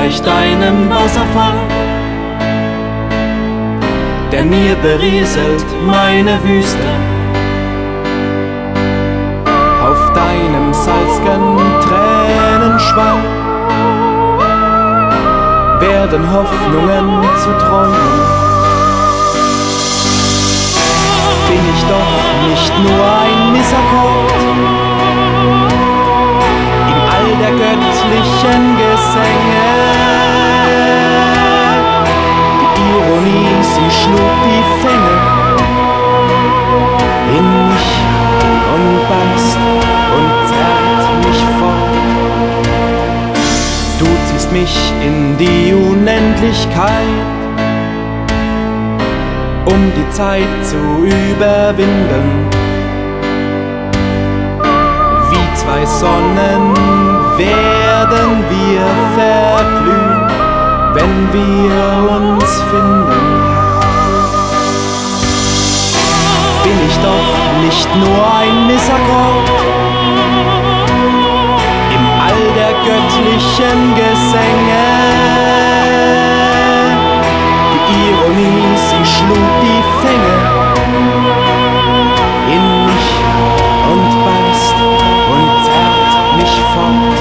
gleicht einem Wasserfall, der mir berieselt meine Wüste. Auf deinem salzgen Tränenschwall werden Hoffnungen zu Träumen. Bin ich doch nicht nur ein Missakkord in all der göttlichen Gesänge. Die Ironie, sie schlug die Fänge in mich und beißt und zerrt mich fort. Du ziehst mich in die Unendlichkeit, um die Zeit zu überwinden. Wie zwei Sonnen werden wir verglühen, wenn wir uns finden. Bin ich doch nicht nur ein Missakkord im All der göttlichen Gesänge. Die Ironie, sie schlug die Fänge in mich und beißt und zerrt mich fort.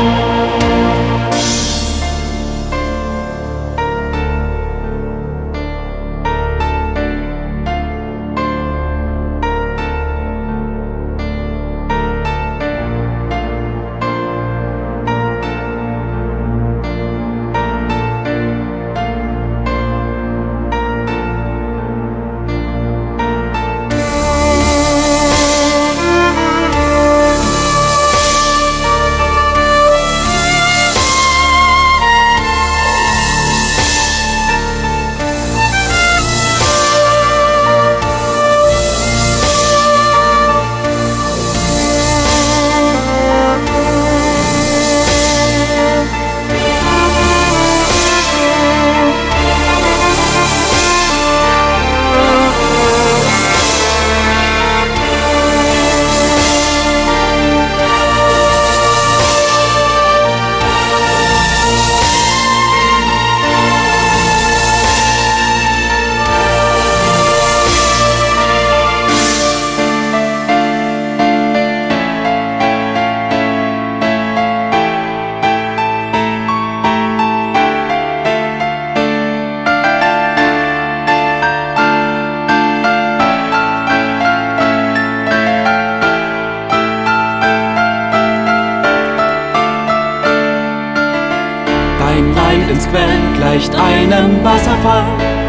Dein Leidensquell gleicht einem Wasserfall,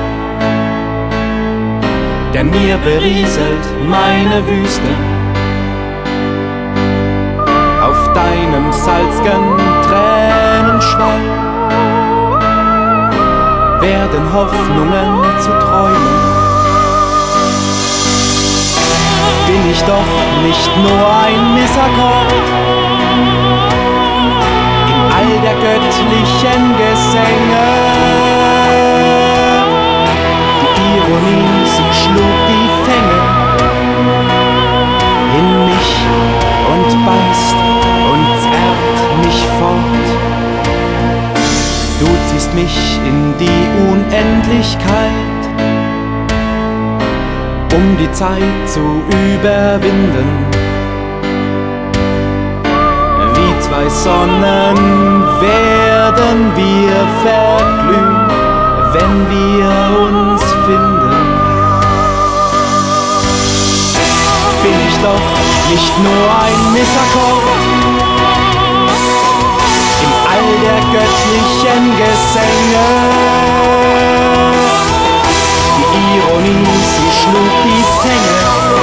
der mir berieselt meine Wüste. Auf deinem salzgen Tränenschwall werden Hoffnungen zu Träumen. Bin ich doch nicht nur ein Missakkord all der göttlichen Gesänge. Die Ironie, sie schlug die Fänge in mich und beißt und zerrt mich fort. Du ziehst mich in die Unendlichkeit, um die Zeit zu überwinden. Zwei Sonnen werden wir verglühen, wenn wir uns finden. Bin ich doch nicht nur ein Missakkord im All der göttlichen Gesänge. Die Ironie, sie schlug die Fänge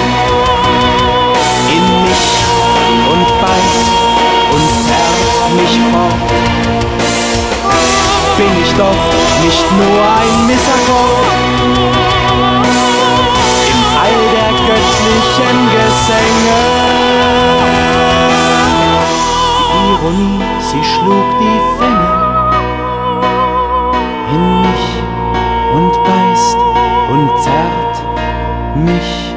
in mich und beißt und zerrt mich fort. Bin ich doch nicht nur ein Missakkord im All der göttlichen Gesänge. Die Ironie, sie schlug die Fänge in mich und beißt und zerrt mich